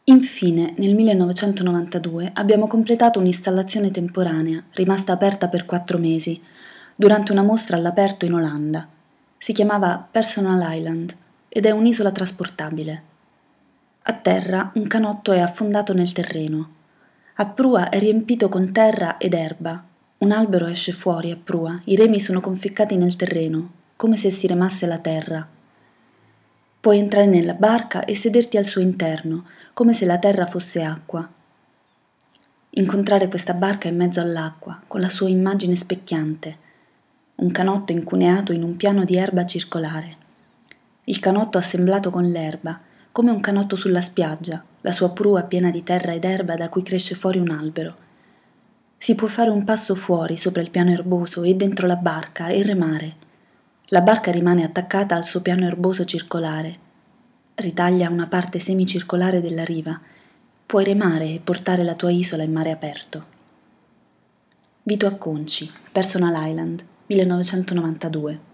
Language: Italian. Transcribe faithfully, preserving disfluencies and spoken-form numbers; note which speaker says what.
Speaker 1: Infine, nel millenovecentonovantadue abbiamo completato un'installazione temporanea, rimasta aperta per quattro mesi, durante una mostra all'aperto in Olanda. Si chiamava Personal Island ed è un'isola trasportabile. A terra un canotto è affondato nel terreno. A prua è riempito con terra ed erba. Un albero esce fuori a prua, i remi sono conficcati nel terreno, come se si remasse la terra. Puoi entrare nella barca e sederti al suo interno, come se la terra fosse acqua. Incontrare questa barca in mezzo all'acqua, con la sua immagine specchiante. Un canotto incuneato in un piano di erba circolare. Il canotto assemblato con l'erba, come un canotto sulla spiaggia, la sua prua piena di terra ed erba da cui cresce fuori un albero. Si può fare un passo fuori, sopra il piano erboso e dentro la barca e remare. La barca rimane attaccata al suo piano erboso circolare. Ritaglia una parte semicircolare della riva. Puoi remare e portare la tua isola in mare aperto. Vito Acconci, Personal Island, millenovecentonovantadue.